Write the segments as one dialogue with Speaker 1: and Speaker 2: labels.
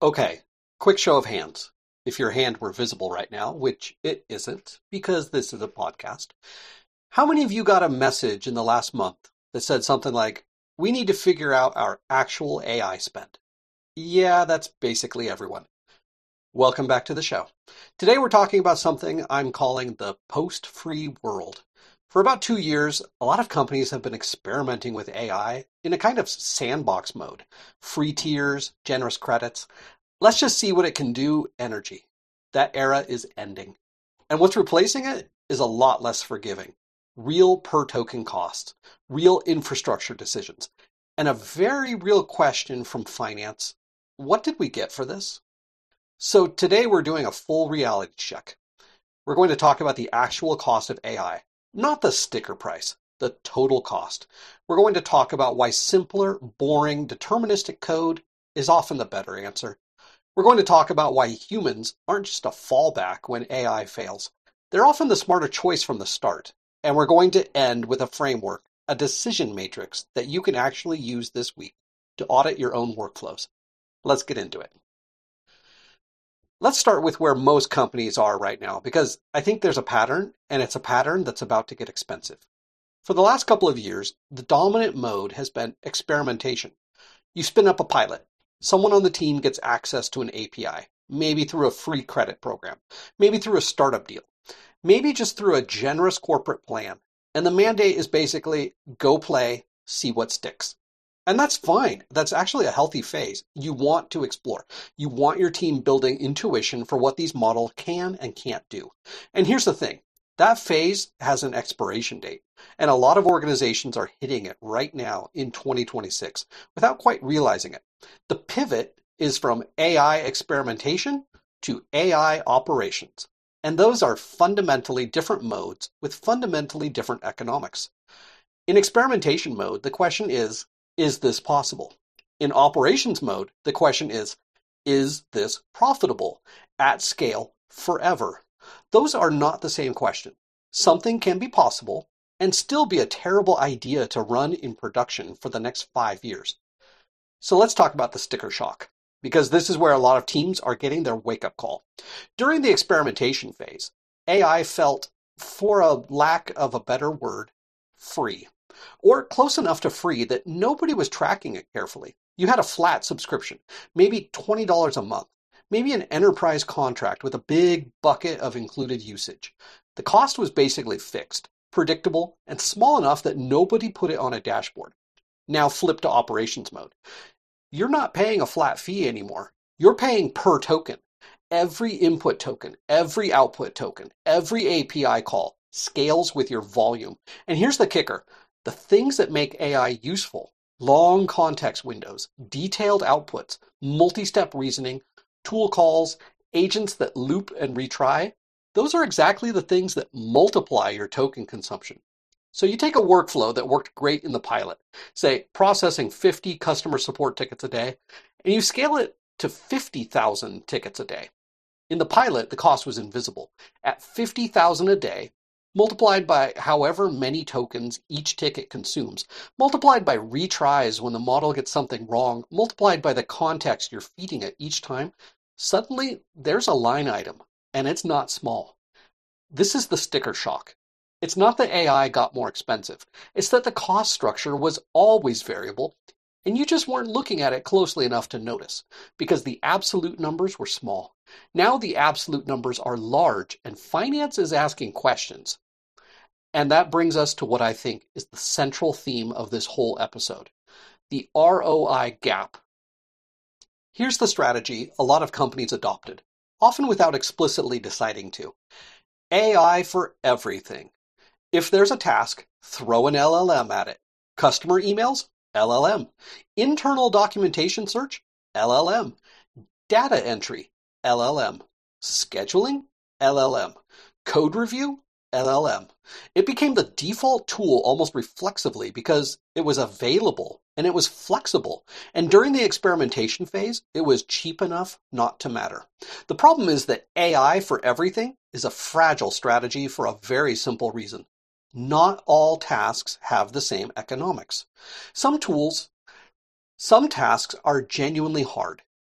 Speaker 1: Okay, quick show of hands. If your hand were visible right now, which it isn't because this is a podcast, how many of you got a message in the last month that said something like, we need to figure out our actual AI spend? Yeah, that's basically everyone. Welcome back to the show. Today we're talking about something I'm calling the post-free world. For about 2 years, a lot of companies have been experimenting with AI in a kind of sandbox mode. Free tiers, generous credits. Let's just see what it can do energy. That era is ending. And what's replacing it is a lot less forgiving. Real per token costs, real infrastructure decisions, and a very real question from finance. What did we get for this? So today we're doing a full reality check. We're going to talk about the actual cost of AI, not the sticker price, the total cost. We're going to talk about why simpler, boring, deterministic code is often the better answer. We're going to talk about why humans aren't just a fallback when AI fails. They're often the smarter choice from the start. And we're going to end with a framework, a decision matrix that you can actually use this week to audit your own workflows. Let's get into it. Let's start with where most companies are right now, because I think there's a pattern, and it's a pattern that's about to get expensive. For the last couple of years, the dominant mode has been experimentation. You spin up a pilot. Someone on the team gets access to an API, maybe through a free credit program, maybe through a startup deal, maybe just through a generous corporate plan. And the mandate is basically go play, see what sticks. And that's fine. That's actually a healthy phase. You want to explore. You want your team building intuition for what these models can and can't do. And here's the thing. That phase has an expiration date. And a lot of organizations are hitting it right now in 2026 without quite realizing it. The pivot is from AI experimentation to AI operations. And those are fundamentally different modes with fundamentally different economics. In experimentation mode, the question is this possible? In operations mode, the question is this profitable at scale forever? Those are not the same question. Something can be possible and still be a terrible idea to run in production for the next 5 years. So let's talk about the sticker shock, because this is where a lot of teams are getting their wake-up call. During the experimentation phase, AI felt, for a lack of a better word, free. Or close enough to free that nobody was tracking it carefully. You had a flat subscription, maybe $20 a month, maybe an enterprise contract with a big bucket of included usage. The cost was basically fixed, predictable, and small enough that nobody put it on a dashboard. Now flip to operations mode. You're not paying a flat fee anymore. You're paying per token. Every input token, every output token, every API call scales with your volume. And here's the kicker. The things that make AI useful, long context windows, detailed outputs, multi-step reasoning, tool calls, agents that loop and retry, those are exactly the things that multiply your token consumption. So you take a workflow that worked great in the pilot, say processing 50 customer support tickets a day, and you scale it to 50,000 tickets a day. In the pilot, the cost was invisible. At 50,000 a day, multiplied by however many tokens each ticket consumes, multiplied by retries when the model gets something wrong, multiplied by the context you're feeding it each time, suddenly there's a line item, and it's not small. This is the sticker shock. It's not that AI got more expensive. It's that the cost structure was always variable, and you just weren't looking at it closely enough to notice, because the absolute numbers were small. Now the absolute numbers are large, and finance is asking questions. And that brings us to what I think is the central theme of this whole episode, the ROI gap. Here's the strategy a lot of companies adopted, often without explicitly deciding to. AI for everything. If there's a task, throw an LLM at it. Customer emails? LLM. Internal documentation search? LLM. Data entry? LLM. Scheduling? LLM. Code review? LLM. It became the default tool almost reflexively because it was available and it was flexible. And during the experimentation phase, it was cheap enough not to matter. The problem is that AI for everything is a fragile strategy for a very simple reason. Not all tasks have the same economics. Some tasks are genuinely hard.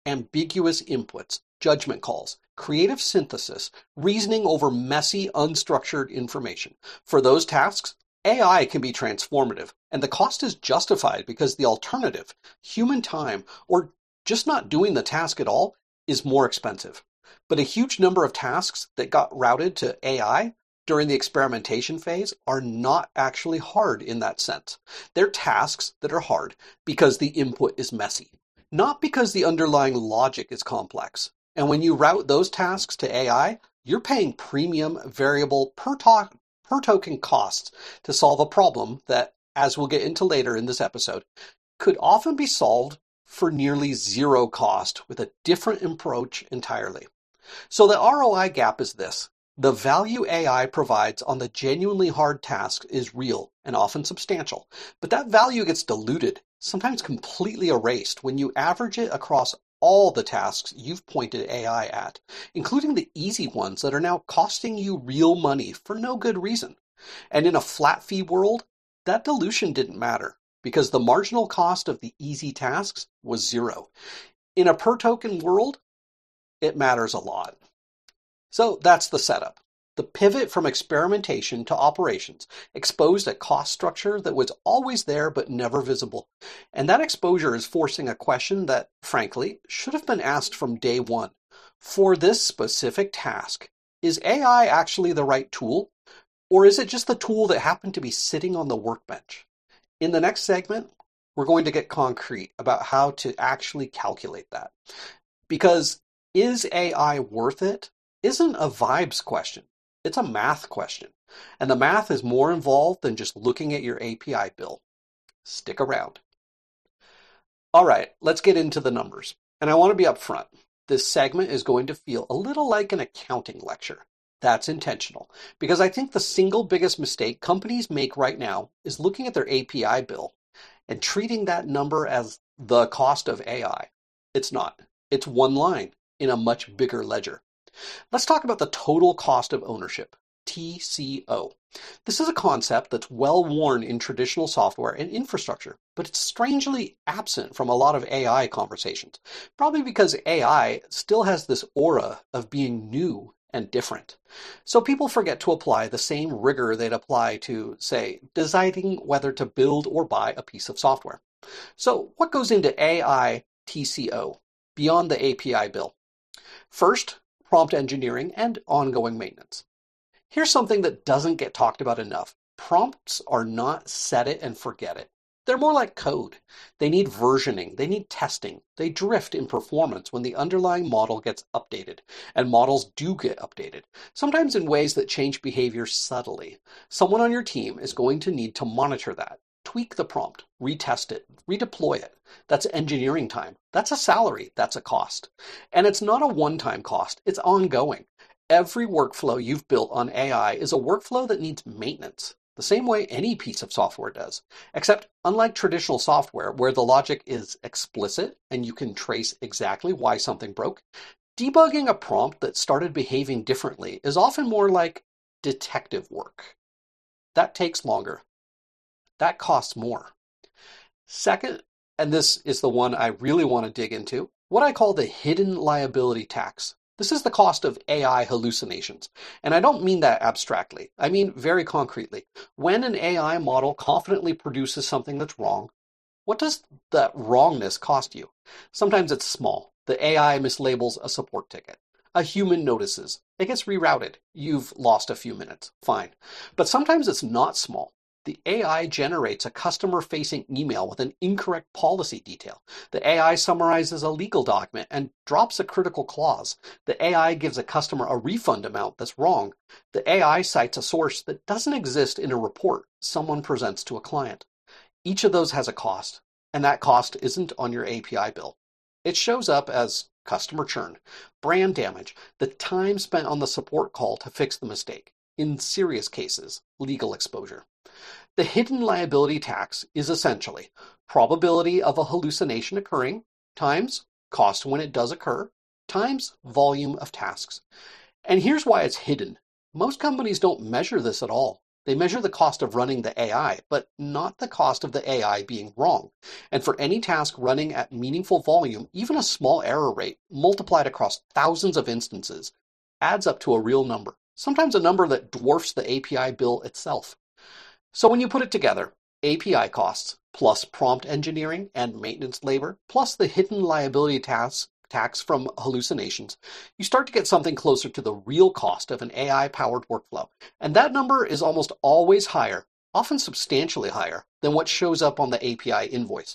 Speaker 1: ambiguous inputs, judgment calls, creative synthesis, reasoning over messy, unstructured information. For those tasks, AI can be transformative, and the cost is justified because the alternative, human time, or just not doing the task at all, is more expensive. But a huge number of tasks that got routed to AI during the experimentation phase are not actually hard in that sense. They're tasks that are hard because the input is messy, not because the underlying logic is complex. And when you route those tasks to AI, you're paying premium variable per token costs to solve a problem that, as we'll get into later in this episode, could often be solved for nearly zero cost with a different approach entirely. So the ROI gap is this. The value AI provides on the genuinely hard tasks is real and often substantial, but that value gets diluted, sometimes completely erased when you average it across all the tasks you've pointed AI at, including the easy ones that are now costing you real money for no good reason. And in a flat fee world, that dilution didn't matter because the marginal cost of the easy tasks was zero. In a per token world, it matters a lot. So that's the setup. The pivot from experimentation to operations exposed a cost structure that was always there but never visible. And that exposure is forcing a question that, frankly, should have been asked from day one. For this specific task, is AI actually the right tool? Or is it just the tool that happened to be sitting on the workbench? In the next segment, we're going to get concrete about how to actually calculate that. Because is AI worth it? Isn't a vibes question. It's a math question. And the math is more involved than just looking at your API bill. Stick around. All right, let's get into the numbers. And I want to be upfront. This segment is going to feel a little like an accounting lecture. That's intentional, because I think the single biggest mistake companies make right now is looking at their API bill and treating that number as the cost of AI. It's not. It's one line in a much bigger ledger. Let's talk about the total cost of ownership, TCO. This is a concept that's well worn in traditional software and infrastructure, but it's strangely absent from a lot of AI conversations, probably because AI still has this aura of being new and different. So people forget to apply the same rigor they'd apply to, say, deciding whether to build or buy a piece of software. So what goes into AI TCO beyond the API bill? First, prompt engineering and ongoing maintenance. Here's something that doesn't get talked about enough. Prompts are not set it and forget it. They're more like code. They need versioning. They need testing. They drift in performance when the underlying model gets updated. And models do get updated, sometimes in ways that change behavior subtly. Someone on your team is going to need to monitor that. Tweak the prompt, retest it, redeploy it. That's engineering time. That's a salary. That's a cost. And it's not a one-time cost. It's ongoing. Every workflow you've built on AI is a workflow that needs maintenance, the same way any piece of software does. Except, unlike traditional software, where the logic is explicit and you can trace exactly why something broke, debugging a prompt that started behaving differently is often more like detective work. That takes longer. That costs more. Second, and this is the one I really want to dig into, what I call the hidden liability tax. This is the cost of AI hallucinations. And I don't mean that abstractly. I mean very concretely. When an AI model confidently produces something that's wrong, what does that wrongness cost you? Sometimes it's small. The AI mislabels a support ticket. A human notices. It gets rerouted. You've lost a few minutes. Fine. But sometimes it's not small. The AI generates a customer-facing email with an incorrect policy detail. The AI summarizes a legal document and drops a critical clause. The AI gives a customer a refund amount that's wrong. The AI cites a source that doesn't exist in a report someone presents to a client. Each of those has a cost, and that cost isn't on your API bill. It shows up as customer churn, brand damage, the time spent on the support call to fix the mistake. In serious cases, legal exposure. The hidden liability tax is essentially probability of a hallucination occurring times cost when it does occur times volume of tasks. And here's why it's hidden. Most companies don't measure this at all. They measure the cost of running the AI, but not the cost of the AI being wrong. And for any task running at meaningful volume, even a small error rate multiplied across thousands of instances adds up to a real number, sometimes a number that dwarfs the API bill itself. So when you put it together, API costs plus prompt engineering and maintenance labor, plus the hidden liability tax from hallucinations, you start to get something closer to the real cost of an AI-powered workflow. And that number is almost always higher, often substantially higher, than what shows up on the API invoice.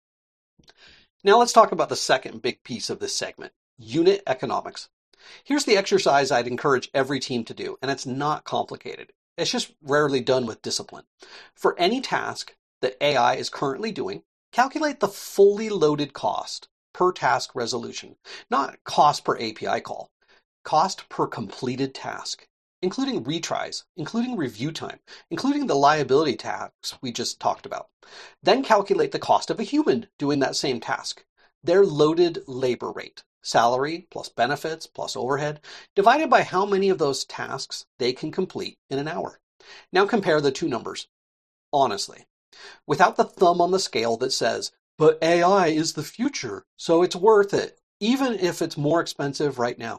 Speaker 1: Now let's talk about the second big piece of this segment, unit economics. Here's the exercise I'd encourage every team to do, and it's not complicated. It's just rarely done with discipline. For any task that AI is currently doing, calculate the fully loaded cost per task resolution, not cost per API call, cost per completed task, including retries, including review time, including the liability tax we just talked about. Then calculate the cost of a human doing that same task, their loaded labor rate, salary plus benefits plus overhead, divided by how many of those tasks they can complete in an hour. Now compare the two numbers, honestly, without the thumb on the scale that says, but AI is the future, so it's worth it, even if it's more expensive right now.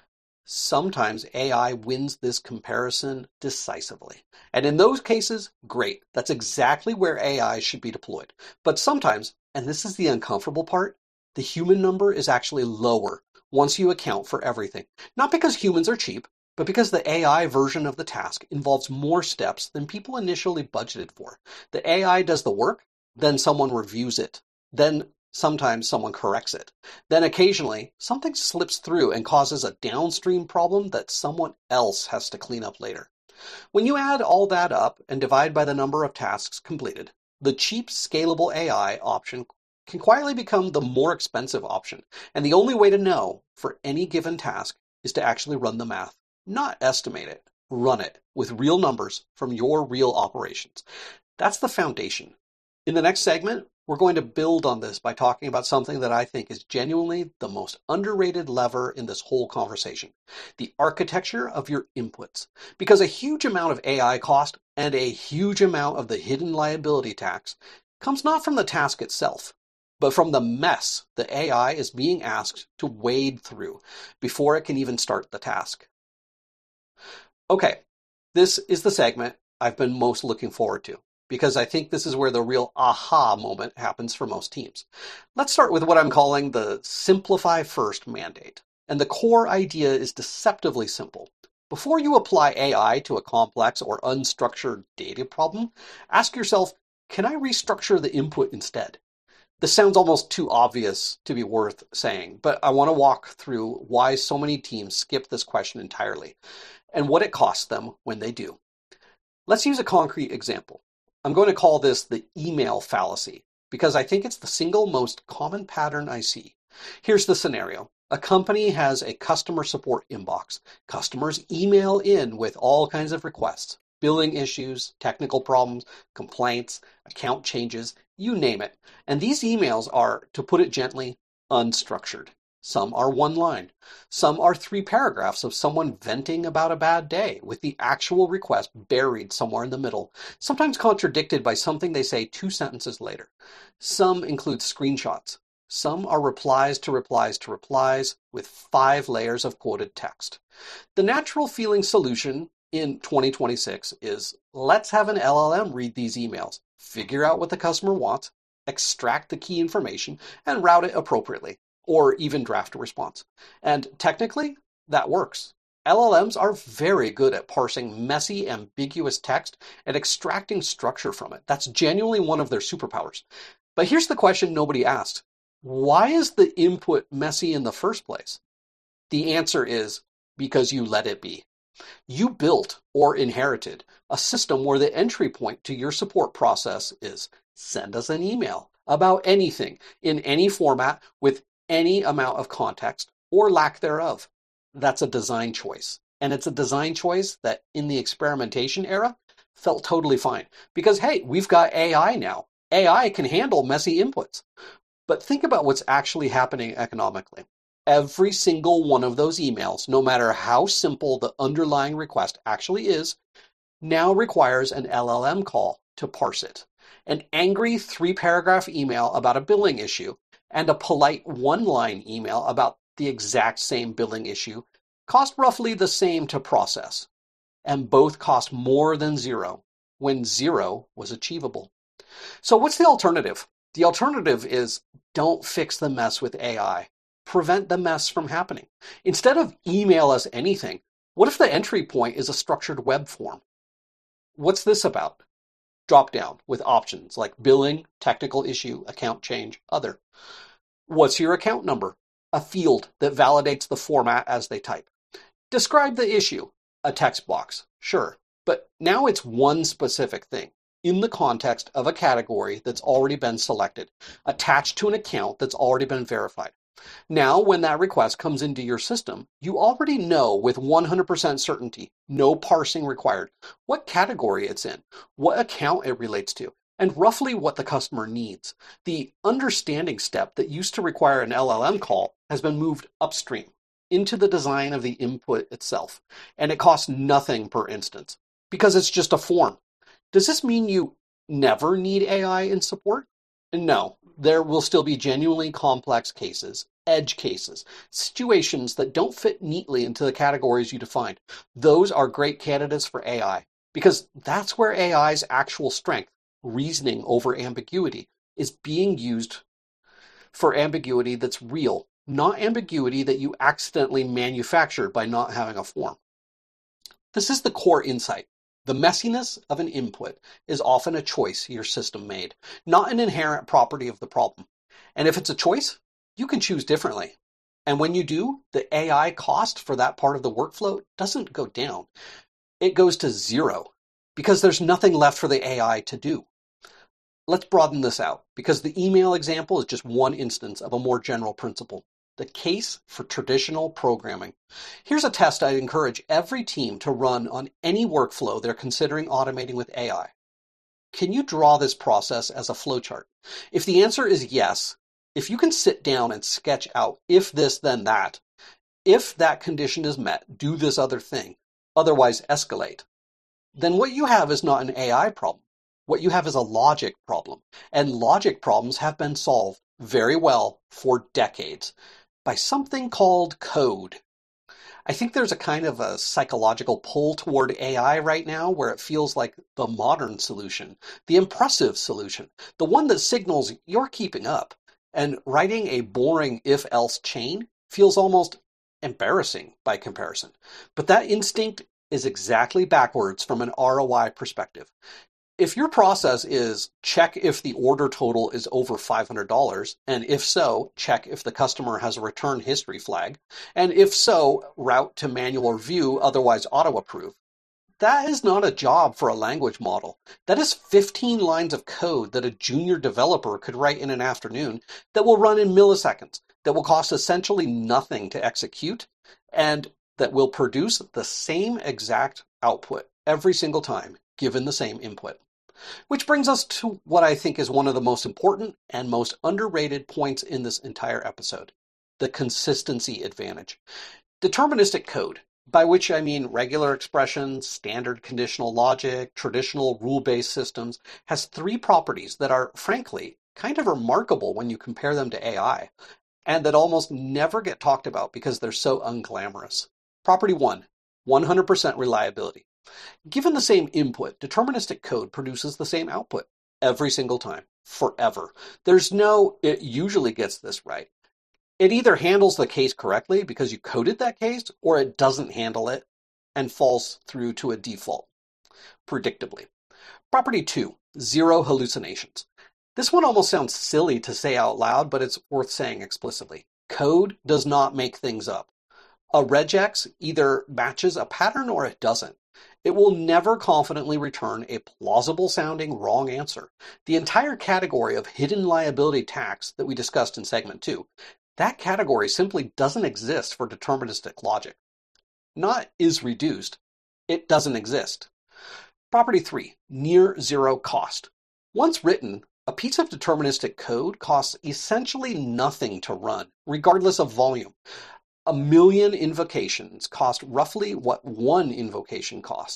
Speaker 1: Sometimes AI wins this comparison decisively. And in those cases, great. That's exactly where AI should be deployed. But sometimes, and this is the uncomfortable part, the human number is actually lower once you account for everything. Not because humans are cheap, but because the AI version of the task involves more steps than people initially budgeted for. The AI does the work, then someone reviews it, then sometimes someone corrects it. Then occasionally, something slips through and causes a downstream problem that someone else has to clean up later. When you add all that up and divide by the number of tasks completed, the cheap scalable AI option can quietly become the more expensive option. And the only way to know for any given task is to actually run the math, not estimate it, run it with real numbers from your real operations. That's the foundation. In the next segment, we're going to build on this by talking about something that I think is genuinely the most underrated lever in this whole conversation, the architecture of your inputs. Because a huge amount of AI cost and a huge amount of the hidden liability tax comes not from the task itself, but from the mess the AI is being asked to wade through before it can even start the task. Okay, this is the segment I've been most looking forward to, because I think this is where the real aha moment happens for most teams. Let's start with what I'm calling the simplify first mandate. And the core idea is deceptively simple. Before you apply AI to a complex or unstructured data problem, ask yourself, can I restructure the input instead? This sounds almost too obvious to be worth saying, but I want to walk through why so many teams skip this question entirely and what it costs them when they do. Let's use a concrete example. I'm going to call this the email fallacy because I think it's the single most common pattern I see. Here's the scenario. A company has a customer support inbox. Customers email in with all kinds of requests, billing issues, technical problems, complaints, account changes, you name it. And these emails are, to put it gently, unstructured. Some are one line. Some are 3 paragraphs of someone venting about a bad day with the actual request buried somewhere in the middle, sometimes contradicted by something they say 2 sentences later. Some include screenshots. Some are replies to replies to replies with 5 layers of quoted text. The natural feeling solution in 2026 is let's have an LLM read these emails, figure out what the customer wants, extract the key information, and route it appropriately, or even draft a response. And technically, that works. LLMs are very good at parsing messy, ambiguous text and extracting structure from it. That's genuinely one of their superpowers. But here's the question nobody asked. Why is the input messy in the first place? The answer is because you let it be. You built or inherited a system where the entry point to your support process is send us an email about anything in any format with any amount of context or lack thereof. That's a design choice. And it's a design choice that in the experimentation era felt totally fine. Because hey, we've got AI now. AI can handle messy inputs. But think about what's actually happening economically. Every single one of those emails, no matter how simple the underlying request actually is, now requires an LLM call to parse it. An angry 3-paragraph email about a billing issue and a polite 1-line email about the exact same billing issue cost roughly the same to process, and both cost more than zero when zero was achievable. So what's the alternative? The alternative is don't fix the mess with AI. Prevent the mess from happening. Instead of email us anything, what if the entry point is a structured web form? What's this about? Drop down with options like billing, technical issue, account change, other. What's your account number? A field that validates the format as they type. Describe the issue. A text box. Sure. But now it's one specific thing in the context of a category that's already been selected, attached to an account that's already been verified. Now, when that request comes into your system, you already know with 100% certainty, no parsing required, what category it's in, what account it relates to, and roughly what the customer needs. The understanding step that used to require an LLM call has been moved upstream into the design of the input itself, and it costs nothing per instance because it's just a form. Does this mean you never need AI in support? No, there will still be genuinely complex cases, edge cases, situations that don't fit neatly into the categories you defined. Those are great candidates for AI because that's where AI's actual strength, reasoning over ambiguity, is being used for ambiguity that's real, not ambiguity that you accidentally manufactured by not having a form. This is the core insight. The messiness of an input is often a choice your system made, not an inherent property of the problem. And if it's a choice, you can choose differently. And when you do, the AI cost for that part of the workflow doesn't go down. It goes to zero because there's nothing left for the AI to do. Let's broaden this out because the email example is just one instance of a more general principle. The case for traditional programming. Here's a test I'd encourage every team to run on any workflow they're considering automating with AI. Can you draw this process as a flowchart? If the answer is yes, if you can sit down and sketch out if this, then that, if that condition is met, do this other thing, otherwise escalate, then what you have is not an AI problem. What you have is a logic problem, and logic problems have been solved very well for decades by something called code. I think there's a kind of a psychological pull toward AI right now where it feels like the modern solution, the impressive solution, the one that signals you're keeping up. And writing a boring if-else chain feels almost embarrassing by comparison. But that instinct is exactly backwards from an ROI perspective. If your process is check if the order total is over $500, and if so, check if the customer has a return history flag, and if so, route to manual review, otherwise auto-approve, that is not a job for a language model. That is 15 lines of code that a junior developer could write in an afternoon that will run in milliseconds, that will cost essentially nothing to execute, and that will produce the same exact output every single time, given the same input. Which brings us to what I think is one of the most important and most underrated points in this entire episode, the consistency advantage. Deterministic code, by which I mean regular expressions, standard conditional logic, traditional rule-based systems, has 3 properties that are, frankly, kind of remarkable when you compare them to AI, and that almost never get talked about because they're so unglamorous. Property 1, 100% reliability. Given the same input, deterministic code produces the same output every single time, forever. There's no, it usually gets this right. It either handles the case correctly because you coded that case, or it doesn't handle it and falls through to a default, predictably. Property 2, 0 hallucinations. This one almost sounds silly to say out loud, but it's worth saying explicitly. Code does not make things up. A regex either matches a pattern or it doesn't. It will never confidently return a plausible-sounding wrong answer. The entire category of hidden liability tax that we discussed in segment 2, that category simply doesn't exist for deterministic logic. Not is reduced, it doesn't exist. Property 3, near zero cost. Once written, a piece of deterministic code costs essentially nothing to run, regardless of volume. 1 million invocations cost roughly what one invocation costs.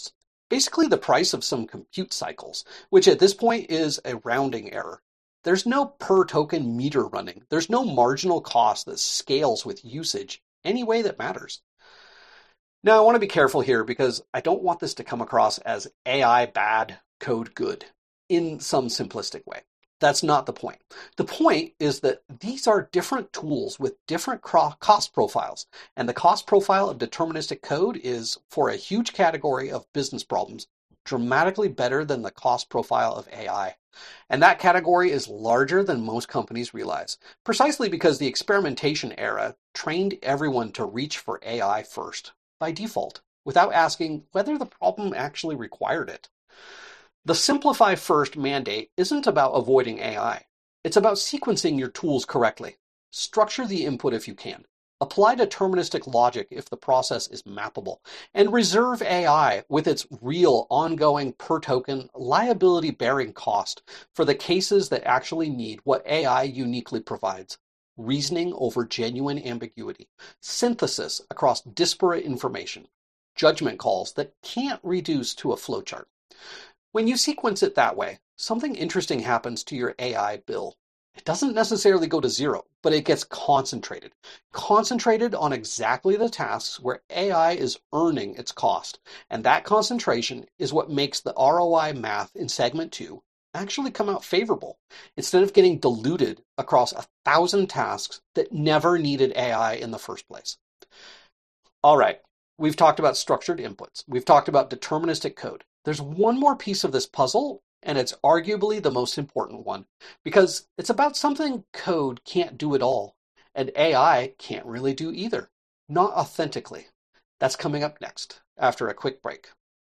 Speaker 1: Basically the price of some compute cycles, which at this point is a rounding error. There's no per token meter running. There's no marginal cost that scales with usage any way that matters. Now, I want to be careful here because I don't want this to come across as AI bad, code good in some simplistic way. That's not the point. The point is that these are different tools with different cost profiles, and the cost profile of deterministic code is, for a huge category of business problems, dramatically better than the cost profile of AI. And that category is larger than most companies realize, precisely because the experimentation era trained everyone to reach for AI first, by default, without asking whether the problem actually required it. The simplify first mandate isn't about avoiding AI. It's about sequencing your tools correctly. Structure the input if you can. Apply deterministic logic if the process is mappable. And reserve AI with its real, ongoing, per-token, liability-bearing cost for the cases that actually need what AI uniquely provides. Reasoning over genuine ambiguity. Synthesis across disparate information. Judgment calls that can't reduce to a flowchart. When you sequence it that way, something interesting happens to your AI bill. It doesn't necessarily go to zero, but it gets concentrated. Concentrated on exactly the tasks where AI is earning its cost. And that concentration is what makes the ROI math in segment 2 actually come out favorable, instead of getting diluted across 1,000 tasks that never needed AI in the first place. All right, we've talked about structured inputs. We've talked about deterministic code. There's one more piece of this puzzle, and it's arguably the most important one, because it's about something code can't do at all, and AI can't really do either. Not authentically. That's coming up next, after a quick break.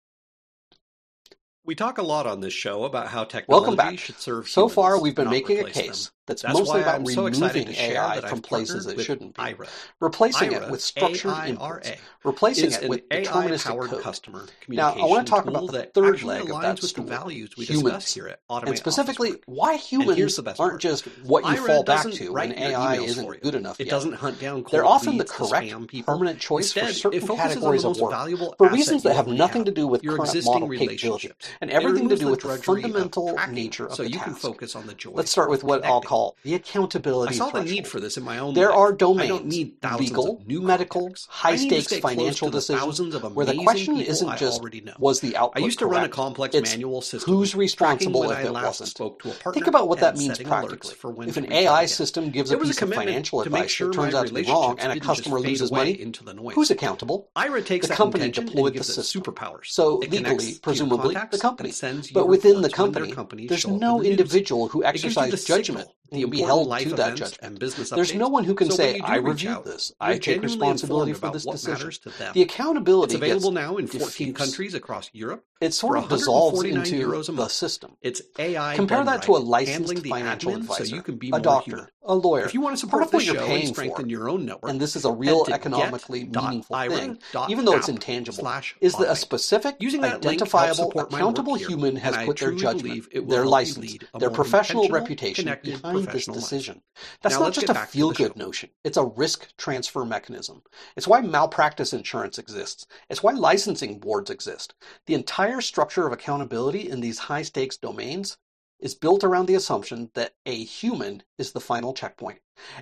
Speaker 2: We talk a lot on this show about how
Speaker 1: Welcome
Speaker 2: technology
Speaker 1: back.
Speaker 2: should serve
Speaker 1: So
Speaker 2: humans,
Speaker 1: far, we've been
Speaker 2: not
Speaker 1: making a
Speaker 2: replace
Speaker 1: case
Speaker 2: them.
Speaker 1: that's
Speaker 2: That's
Speaker 1: mostly
Speaker 2: why
Speaker 1: about
Speaker 2: I'm so excited
Speaker 1: removing
Speaker 2: to share
Speaker 1: AI
Speaker 2: that
Speaker 1: from
Speaker 2: I've
Speaker 1: places
Speaker 2: partnered
Speaker 1: it
Speaker 2: with
Speaker 1: shouldn't be,
Speaker 2: Aira.
Speaker 1: replacing it
Speaker 2: Aira,
Speaker 1: with structured inputs,
Speaker 2: A-I-R-A,
Speaker 1: replacing
Speaker 2: is
Speaker 1: it
Speaker 2: an
Speaker 1: with deterministic
Speaker 2: AI-powered
Speaker 1: code.
Speaker 2: customer
Speaker 1: Now, I
Speaker 2: communication
Speaker 1: want to talk
Speaker 2: tool
Speaker 1: about the
Speaker 2: that
Speaker 1: third
Speaker 2: actually
Speaker 1: leg of
Speaker 2: aligns
Speaker 1: that
Speaker 2: with the
Speaker 1: stool,
Speaker 2: values we discuss
Speaker 1: humans.
Speaker 2: here at
Speaker 1: And
Speaker 2: Automate
Speaker 1: specifically,
Speaker 2: Office Work.
Speaker 1: why
Speaker 2: And
Speaker 1: humans
Speaker 2: here's the best
Speaker 1: aren't
Speaker 2: part.
Speaker 1: just what you
Speaker 2: Aira
Speaker 1: fall back
Speaker 2: doesn't
Speaker 1: to when
Speaker 2: write your
Speaker 1: AI
Speaker 2: emails for
Speaker 1: isn't
Speaker 2: you.
Speaker 1: good enough
Speaker 2: It
Speaker 1: yet.
Speaker 2: doesn't hunt down
Speaker 1: They're
Speaker 2: cold
Speaker 1: often the
Speaker 2: leads to
Speaker 1: correct,
Speaker 2: spam people.
Speaker 1: permanent choice for
Speaker 2: Instead, it
Speaker 1: certain
Speaker 2: focuses on the
Speaker 1: categories of
Speaker 2: most
Speaker 1: work,
Speaker 2: valuable
Speaker 1: for
Speaker 2: asset
Speaker 1: reasons
Speaker 2: you
Speaker 1: that have
Speaker 2: already
Speaker 1: nothing
Speaker 2: have,
Speaker 1: to do with
Speaker 2: your
Speaker 1: current
Speaker 2: existing
Speaker 1: model capability,
Speaker 2: relationships.
Speaker 1: and
Speaker 2: It
Speaker 1: everything to
Speaker 2: removes
Speaker 1: do
Speaker 2: the
Speaker 1: with the
Speaker 2: drudgery of
Speaker 1: fundamental
Speaker 2: tracking,
Speaker 1: nature of
Speaker 2: so
Speaker 1: the
Speaker 2: you can
Speaker 1: task.
Speaker 2: focus on the joy
Speaker 1: Let's start with
Speaker 2: of
Speaker 1: what I'll
Speaker 2: connecting.
Speaker 1: call the
Speaker 2: I
Speaker 1: accountability
Speaker 2: saw the need
Speaker 1: threshold.
Speaker 2: for this in my own
Speaker 1: There
Speaker 2: life.
Speaker 1: are
Speaker 2: I don't
Speaker 1: domains,
Speaker 2: need thousands
Speaker 1: legal,
Speaker 2: of new
Speaker 1: medical,
Speaker 2: contacts. I need to
Speaker 1: high-stakes
Speaker 2: stay close
Speaker 1: financial
Speaker 2: to the
Speaker 1: decisions
Speaker 2: thousands of
Speaker 1: where the
Speaker 2: amazing
Speaker 1: question
Speaker 2: people
Speaker 1: isn't
Speaker 2: I
Speaker 1: just,
Speaker 2: already know.
Speaker 1: was the
Speaker 2: I
Speaker 1: output
Speaker 2: used to run a
Speaker 1: correct?
Speaker 2: complex
Speaker 1: It's
Speaker 2: manual system,
Speaker 1: who's
Speaker 2: tracking
Speaker 1: responsible
Speaker 2: when
Speaker 1: if
Speaker 2: I
Speaker 1: it
Speaker 2: last
Speaker 1: wasn't.
Speaker 2: spoke to a
Speaker 1: Think
Speaker 2: partner
Speaker 1: about what that
Speaker 2: and
Speaker 1: means
Speaker 2: setting
Speaker 1: practically.
Speaker 2: alerts for when
Speaker 1: If
Speaker 2: to
Speaker 1: an
Speaker 2: reach out
Speaker 1: AI
Speaker 2: again.
Speaker 1: system gives a
Speaker 2: It was a
Speaker 1: piece of
Speaker 2: commitment
Speaker 1: financial
Speaker 2: to make
Speaker 1: advice
Speaker 2: sure
Speaker 1: that
Speaker 2: my
Speaker 1: turns out to be wrong
Speaker 2: relationships
Speaker 1: and a
Speaker 2: didn't just
Speaker 1: customer
Speaker 2: fade
Speaker 1: loses
Speaker 2: away
Speaker 1: money,
Speaker 2: into the noise.
Speaker 1: who's accountable?
Speaker 2: Aira takes
Speaker 1: The
Speaker 2: that
Speaker 1: company
Speaker 2: intention and
Speaker 1: deployed the
Speaker 2: gives it
Speaker 1: system.
Speaker 2: superpowers.
Speaker 1: So
Speaker 2: It
Speaker 1: legally,
Speaker 2: connects to your
Speaker 1: presumably, the
Speaker 2: contacts
Speaker 1: company.
Speaker 2: and sends you
Speaker 1: But within the
Speaker 2: reports when their
Speaker 1: company,
Speaker 2: companies
Speaker 1: there's
Speaker 2: show up
Speaker 1: no
Speaker 2: in the news.
Speaker 1: individual who
Speaker 2: It gives you the
Speaker 1: exercised judgment
Speaker 2: signal,
Speaker 1: and
Speaker 2: the
Speaker 1: can be
Speaker 2: important
Speaker 1: held
Speaker 2: life
Speaker 1: to that
Speaker 2: events
Speaker 1: judgment.
Speaker 2: and business
Speaker 1: There's no
Speaker 2: updates.
Speaker 1: one who can
Speaker 2: So
Speaker 1: say,
Speaker 2: when you
Speaker 1: I
Speaker 2: do reach
Speaker 1: reviewed
Speaker 2: out,
Speaker 1: this.
Speaker 2: you're
Speaker 1: I take
Speaker 2: genuinely
Speaker 1: responsibility
Speaker 2: informed
Speaker 1: for
Speaker 2: about
Speaker 1: this
Speaker 2: what
Speaker 1: decision.
Speaker 2: matters to them.
Speaker 1: The
Speaker 2: It's
Speaker 1: accountability
Speaker 2: available
Speaker 1: gets
Speaker 2: now in 14
Speaker 1: diffuse.
Speaker 2: countries across Europe
Speaker 1: It
Speaker 2: for
Speaker 1: sort of dissolves
Speaker 2: 149
Speaker 1: into
Speaker 2: euros a
Speaker 1: the
Speaker 2: month.
Speaker 1: system.
Speaker 2: It's AI
Speaker 1: Compare
Speaker 2: done
Speaker 1: that
Speaker 2: right,
Speaker 1: to a licensed
Speaker 2: handling the
Speaker 1: financial
Speaker 2: admin so
Speaker 1: advisor,
Speaker 2: you can be
Speaker 1: a
Speaker 2: more human.
Speaker 1: doctor, a lawyer.
Speaker 2: If you want to
Speaker 1: Part
Speaker 2: support
Speaker 1: of what
Speaker 2: this
Speaker 1: you're
Speaker 2: show and
Speaker 1: paying for,
Speaker 2: strengthen your own network,
Speaker 1: and this is a
Speaker 2: head
Speaker 1: real
Speaker 2: to
Speaker 1: economically meaningful thing, even though it's intangible, is that a
Speaker 2: get.ira.doc/automate.
Speaker 1: specific,
Speaker 2: Using that link helps
Speaker 1: identifiable,
Speaker 2: support my
Speaker 1: accountable
Speaker 2: work here,
Speaker 1: human has
Speaker 2: and I
Speaker 1: put their
Speaker 2: truly
Speaker 1: judgment,
Speaker 2: believe it will
Speaker 1: their
Speaker 2: help you
Speaker 1: license,
Speaker 2: lead a
Speaker 1: their
Speaker 2: more
Speaker 1: professional
Speaker 2: intentional,
Speaker 1: reputation
Speaker 2: connected,
Speaker 1: behind this
Speaker 2: professional life.
Speaker 1: decision. That's
Speaker 2: Now
Speaker 1: not
Speaker 2: let's
Speaker 1: just
Speaker 2: get
Speaker 1: a
Speaker 2: back to the show.
Speaker 1: feel-good notion. It's a risk transfer mechanism. It's why malpractice insurance exists. It's why licensing boards exist. The entire structure of accountability in these high-stakes domains is built around the assumption that a human is the final checkpoint.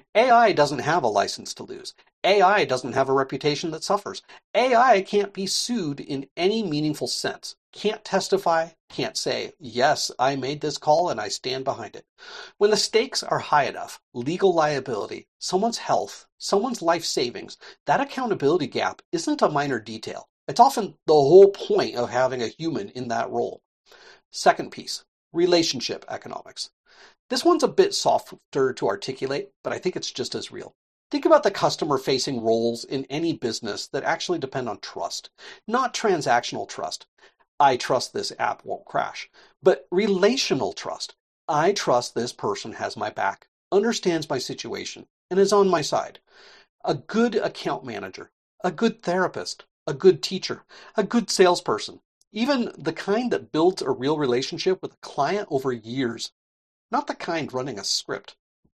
Speaker 1: AI doesn't have a license to lose. AI doesn't have a reputation that suffers. AI can't be sued in any meaningful sense. Can't testify, can't say, yes, I made this call and I stand behind it. When the stakes are high enough, legal liability, someone's health, someone's life savings, that accountability gap isn't a minor detail. It's often the whole point of having a human in that role. Second piece, relationship economics. This one's a bit softer to articulate, but I think it's just as real. Think about the customer-facing roles in any business that actually depend on trust, not transactional trust. I trust this app won't crash, but relational trust. I trust this person has my back, understands my situation, and is on my side. A good account manager, a good therapist, a good teacher, a good salesperson, even the kind that builds a real relationship with a client over years, not the kind running a script.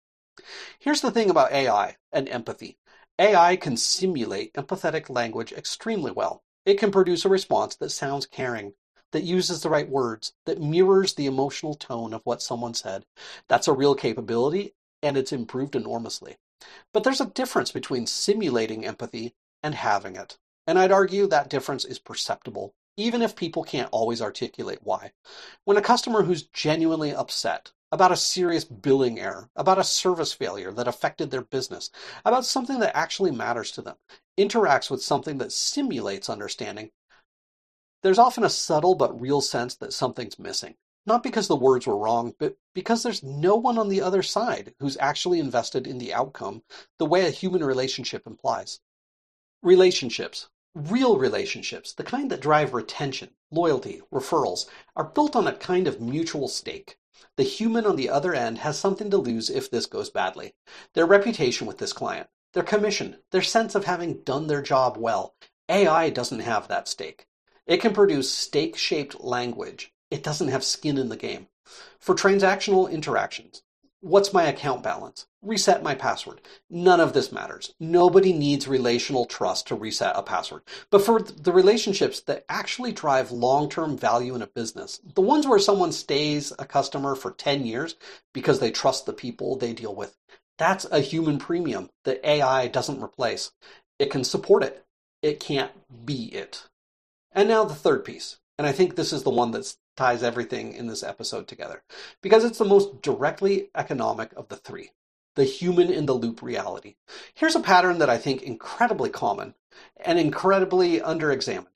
Speaker 1: Here's the thing about AI and empathy. AI can simulate empathetic language extremely well. It can produce a response that sounds caring, that uses the right words, that mirrors the emotional tone of what someone said. That's a real capability, and it's improved enormously. But there's a difference between simulating empathy and having it. And I'd argue that difference is perceptible, even if people can't always articulate why. When a customer who's genuinely upset about a serious billing error, about a service failure that affected their business, about something that actually matters to them, interacts with something that simulates understanding, there's often a subtle but real sense that something's missing. Not because the words were wrong, but because there's no one on the other side who's actually invested in the outcome the way a human relationship implies. Relationships, real relationships, the kind that drive retention, loyalty, referrals, are built on a kind of mutual stake. The human on the other end has something to lose if this goes badly. Their reputation with this client, their commission, their sense of having done their job well. AI doesn't have that stake. It can produce stake-shaped language. It doesn't have skin in the game. For transactional interactions, what's my account balance? Reset my password. None of this matters. Nobody needs relational trust to reset a password. But for the relationships that actually drive long-term value in a business, the ones where someone stays a customer for 10 years because they trust the people they deal with, that's a human premium that AI doesn't replace. It can support it. It can't be it. And now the third piece, and I think this is the one that ties everything in this episode together, because it's the most directly economic of the three, the human-in-the-loop reality. Here's a pattern that I think incredibly common and incredibly underexamined.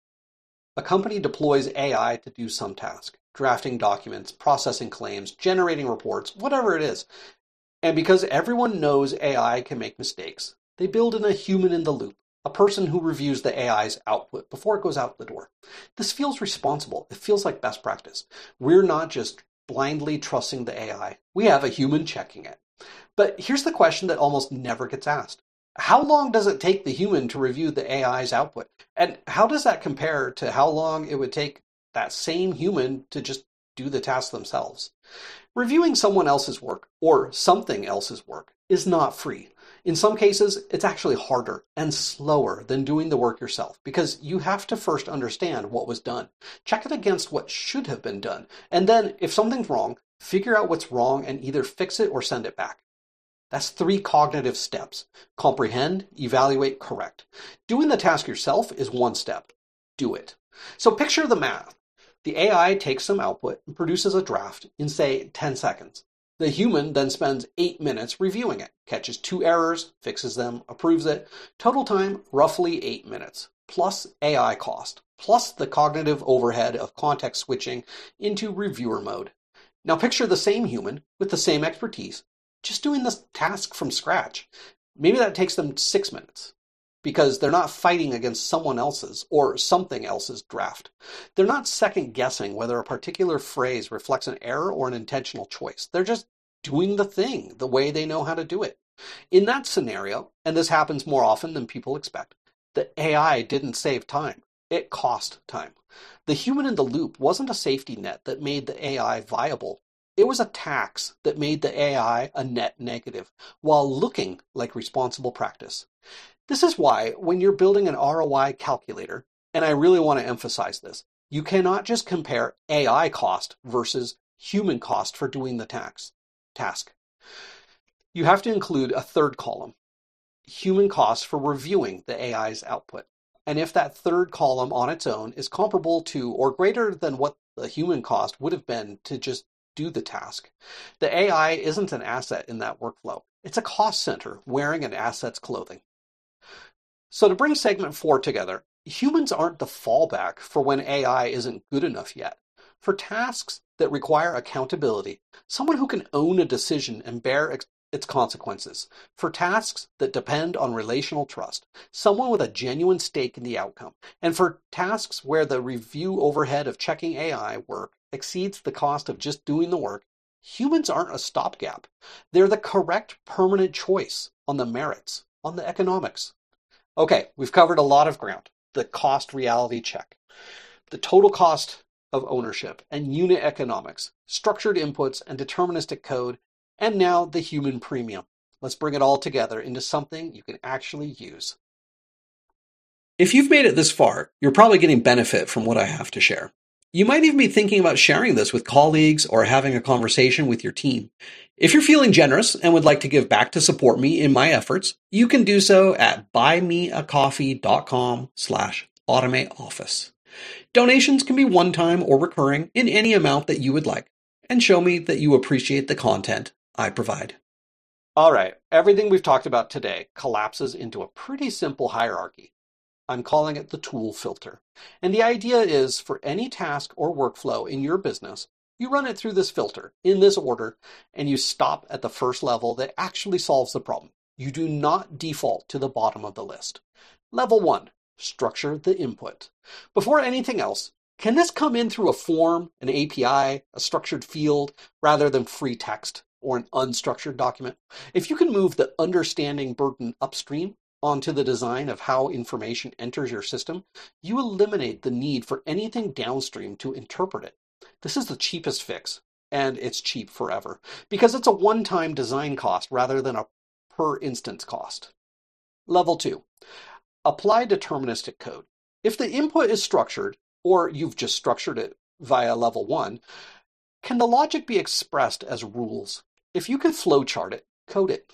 Speaker 1: A company deploys AI to do some task, drafting documents, processing claims, generating reports, whatever it is. And because everyone knows AI can make mistakes, they build in a human-in-the-loop, a person who reviews the AI's output before it goes out the door. This feels responsible. It feels like best practice. We're not just blindly trusting the AI. We have a human checking it. But here's the question that almost never gets asked. How long does it take the human to review the AI's output? And how does that compare to how long it would take that same human to just do the task themselves? Reviewing someone else's work, or something else's work, is not free. In some cases, it's actually harder and slower than doing the work yourself because you have to first understand what was done, check it against what should have been done, and then, if something's wrong, figure out what's wrong and either fix it or send it back. That's 3 cognitive steps. Comprehend, evaluate, correct. Doing the task yourself is 1 step. Do it. So picture the math. The AI takes some output and produces a draft in, say, 10 seconds. The human then spends 8 minutes reviewing it, catches 2 errors, fixes them, approves it. Total time, roughly 8 minutes, plus AI cost, plus the cognitive overhead of context switching into reviewer mode. Now picture the same human with the same expertise, just doing this task from scratch. Maybe that takes them 6 minutes, because they're not fighting against someone else's or something else's draft. They're not second-guessing whether a particular phrase reflects an error or an intentional choice. They're just doing the thing the way they know how to do it. In that scenario, and this happens more often than people expect, the AI didn't save time. It cost time. The human in the loop wasn't a safety net that made the AI viable. It was a tax that made the AI a net negative, while looking like responsible practice. This is why, when you're building an ROI calculator, and I really want to emphasize this, you cannot just compare AI cost versus human cost for doing the task. You have to include a third column, human cost for reviewing the AI's output. And if that third column on its own is comparable to or greater than what the human cost would have been to just do the task, the AI isn't an asset in that workflow. It's a cost center wearing an asset's clothing. So to bring segment 4 together, humans aren't the fallback for when AI isn't good enough yet. For tasks that require accountability, someone who can own a decision and bear its consequences. For tasks that depend on relational trust, someone with a genuine stake in the outcome. And for tasks where the review overhead of checking AI work exceeds the cost of just doing the work, humans aren't a stopgap. They're the correct permanent choice on the merits, on the economics. Okay, we've covered a lot of ground. The cost reality check, the total cost of ownership and unit economics, structured inputs and deterministic code, and now the human premium. Let's bring it all together into something you can actually use. If you've made it this far, you're probably getting benefit from what I have to share. You might even be thinking about sharing this with colleagues or having a conversation with your team. If you're feeling generous and would like to give back to support me in my efforts, you can do so at buymeacoffee.com/automateoffice. Donations can be one-time or recurring in any amount that you would like, and show me that you appreciate the content I provide. All right, everything we've talked about today collapses into a pretty simple hierarchy. I'm calling it the tool filter. And the idea is for any task or workflow in your business, you run it through this filter in this order, and you stop at the first level that actually solves the problem. You do not default to the bottom of the list. Level 1, structure the input. Before anything else, can this come in through a form, an API, a structured field, rather than free text or an unstructured document? If you can move the understanding burden upstream onto the design of how information enters your system, you eliminate the need for anything downstream to interpret it. This is the cheapest fix, and it's cheap forever, because it's a one-time design cost rather than a per instance cost. Level 2, apply deterministic code. If the input is structured, or you've just structured it via level 1, can the logic be expressed as rules? If you can flowchart it, code it.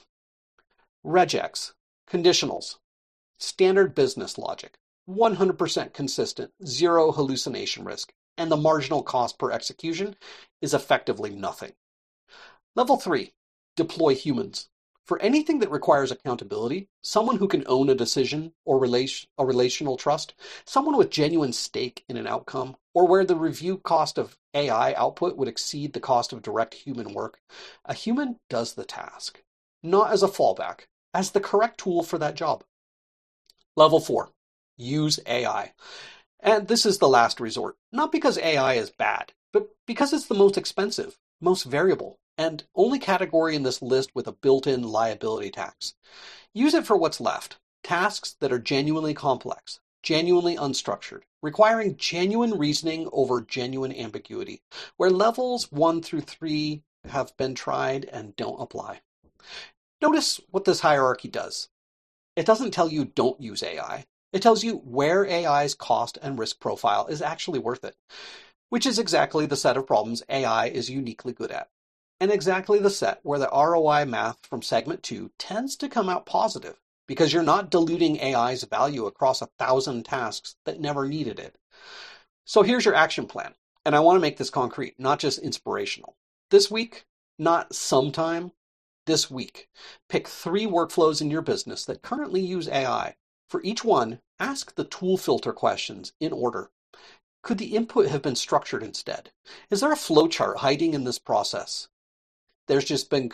Speaker 1: Regex, conditionals, standard business logic, 100% consistent, zero hallucination risk, and the marginal cost per execution is effectively nothing. Level 3, deploy humans. For anything that requires accountability, someone who can own a decision or relational trust, someone with genuine stake in an outcome, or where the review cost of AI output would exceed the cost of direct human work, a human does the task, not as a fallback, as the correct tool for that job. Level 4, use AI. And this is the last resort, not because AI is bad, but because it's the most expensive, most variable, and only category in this list with a built-in liability tax. Use it for what's left, tasks that are genuinely complex, genuinely unstructured, requiring genuine reasoning over genuine ambiguity, where levels 1 through 3 have been tried and don't apply. Notice what this hierarchy does. It doesn't tell you don't use AI. It tells you where AI's cost and risk profile is actually worth it, which is exactly the set of problems AI is uniquely good at, and exactly the set where the ROI math from segment 2 tends to come out positive, because you're not diluting AI's value across 1,000 tasks that never needed it. So here's your action plan, and I want to make this concrete, not just inspirational. This week, not sometime, this week, pick 3 workflows in your business that currently use AI. For each one, ask the tool filter questions in order. Could the input have been structured instead? Is there a flowchart hiding in this process that's just been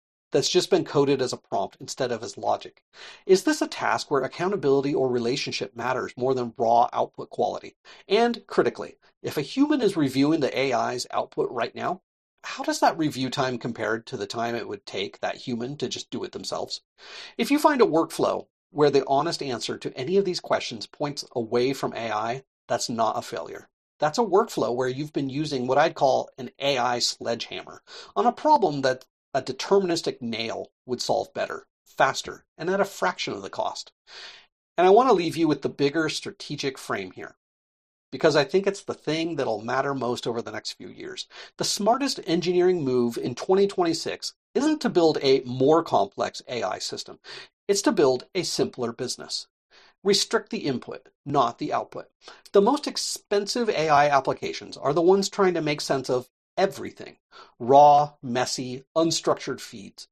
Speaker 1: coded as a prompt instead of as logic? Is this a task where accountability or relationship matters more than raw output quality? And critically, if a human is reviewing the AI's output right now, how does that review time compare to the time it would take that human to just do it themselves? If you find a workflow where the honest answer to any of these questions points away from AI, that's not a failure. That's a workflow where you've been using what I'd call an AI sledgehammer on a problem that a deterministic nail would solve better, faster, and at a fraction of the cost. And I want to leave you with the bigger strategic frame here, because I think it's the thing that'll matter most over the next few years. The smartest engineering move in 2026 isn't to build a more complex AI system. It's to build a simpler business. Restrict the input, not the output. The most expensive AI applications are the ones trying to make sense of everything. Raw, messy, unstructured feeds.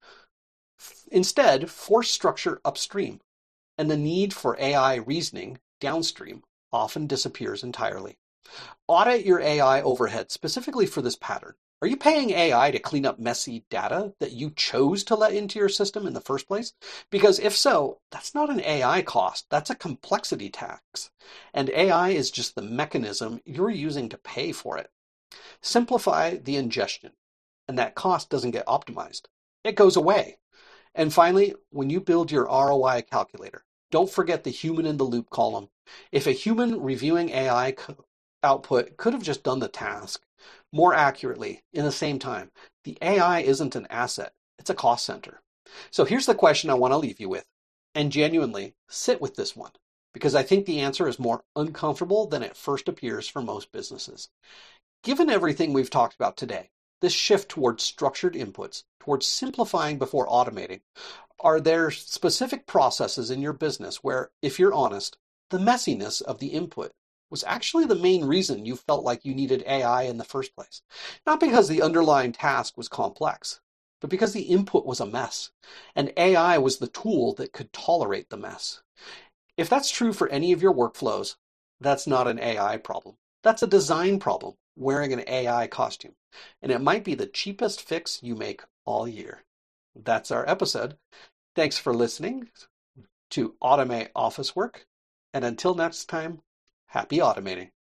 Speaker 1: Instead, force structure upstream, and the need for AI reasoning downstream often disappears entirely. Audit your AI overhead specifically for this pattern. Are you paying AI to clean up messy data that you chose to let into your system in the first place? Because if so, that's not an AI cost, that's a complexity tax. And AI is just the mechanism you're using to pay for it. Simplify the ingestion, and that cost doesn't get optimized. It goes away. And finally, when you build your ROI calculator, don't forget the human in the loop column. If a human reviewing AI output could have just done the task more accurately in the same time, the AI isn't an asset, it's a cost center. So here's the question I want to leave you with, and genuinely sit with this one. because I think the answer is more uncomfortable than it first appears for most businesses. Given everything we've talked about today, this shift towards structured inputs, towards simplifying before automating, are there specific processes in your business where, if you're honest, the messiness of the input was actually the main reason you felt like you needed AI in the first place? Not because the underlying task was complex, but because the input was a mess, and AI was the tool that could tolerate the mess. If that's true for any of your workflows, that's not an AI problem. That's a design problem wearing an AI costume. And it might be the cheapest fix you make all year. That's our episode. Thanks for listening to Automate Office Work. And until next time, happy automating.